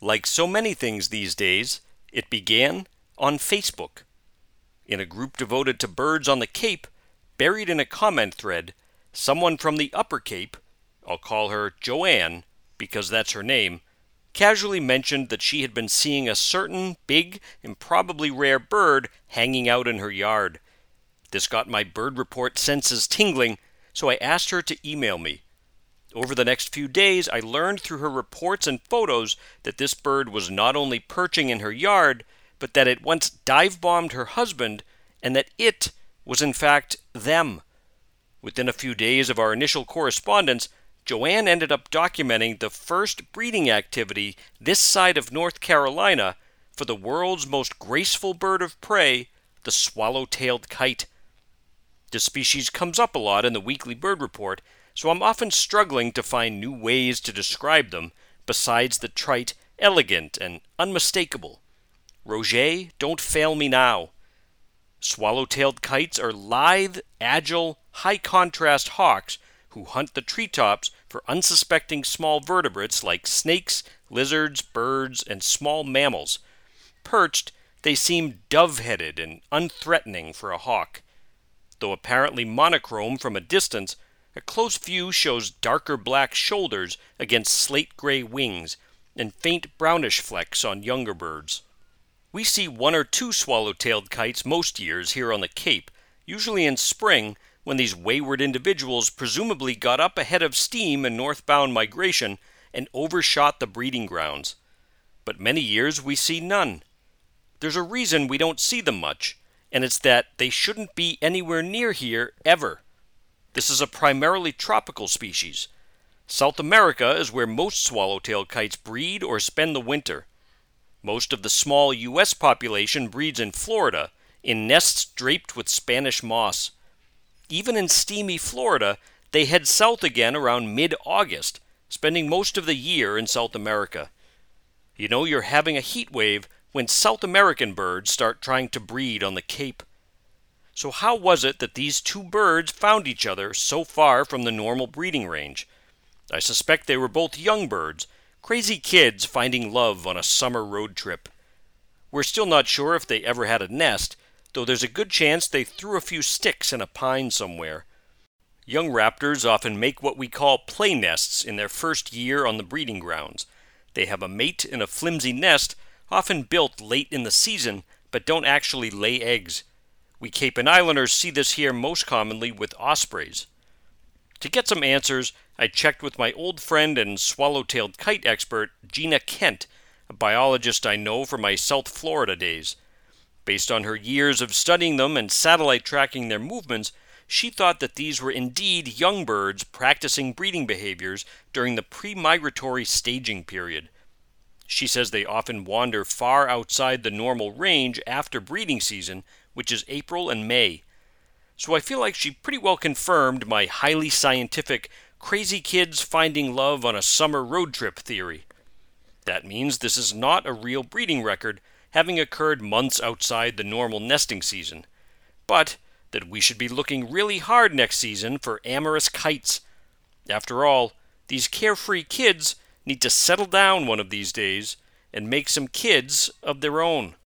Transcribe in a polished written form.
Like so many things these days, it began on Facebook. In a group devoted to birds on the Cape, buried in a comment thread, someone from the Upper Cape, I'll call her Joanne because that's her name, casually mentioned that she had been seeing a certain big and probably rare bird hanging out in her yard. This got my bird report senses tingling, so I asked her to email me. Over the next few days, I learned through her reports and photos that this bird was not only perching in her yard, but that it once dive-bombed her husband, and that it was in fact them. Within a few days of our initial correspondence, Joanne ended up documenting the first breeding activity this side of North Carolina for the world's most graceful bird of prey, the swallow-tailed kite. This species comes up a lot in the weekly bird report, so I'm often struggling to find new ways to describe them besides the trite, elegant, and unmistakable. Roget, don't fail me now. Swallow-tailed kites are lithe, agile, high-contrast hawks who hunt the treetops for unsuspecting small vertebrates like snakes, lizards, birds, and small mammals. Perched, they seem dove-headed and unthreatening for a hawk. Though apparently monochrome from a distance, a close view shows darker black shoulders against slate-gray wings and faint brownish flecks on younger birds. We see one or two swallow-tailed kites most years here on the Cape, usually in spring when these wayward individuals presumably got up ahead of steam in northbound migration and overshot the breeding grounds. But many years we see none. There's a reason we don't see them much, and it's that they shouldn't be anywhere near here ever. This is a primarily tropical species. South America is where most swallow-tailed kites breed or spend the winter. Most of the small U.S. population breeds in Florida, in nests draped with Spanish moss. Even in steamy Florida, they head south again around mid-August, spending most of the year in South America. You know you're having a heat wave when South American birds start trying to breed on the Cape. So how was it that these two birds found each other so far from the normal breeding range? I suspect they were both young birds, crazy kids finding love on a summer road trip. We're still not sure if they ever had a nest, though there's a good chance they threw a few sticks in a pine somewhere. Young raptors often make what we call play nests in their first year on the breeding grounds. They have a mate in a flimsy nest, often built late in the season, but don't actually lay eggs. We Cape and Islanders see this here most commonly with ospreys. To get some answers, I checked with my old friend and swallow-tailed kite expert, Gina Kent, a biologist I know from my South Florida days. Based on her years of studying them and satellite tracking their movements, she thought that these were indeed young birds practicing breeding behaviors during the pre-migratory staging period. She says they often wander far outside the normal range after breeding season, which is April and May. So I feel like she pretty well confirmed my highly scientific crazy kids finding love on a summer road trip theory. That means this is not a real breeding record, having occurred months outside the normal nesting season, but that we should be looking really hard next season for amorous kites. After all, these carefree kids need to settle down one of these days and make some kids of their own.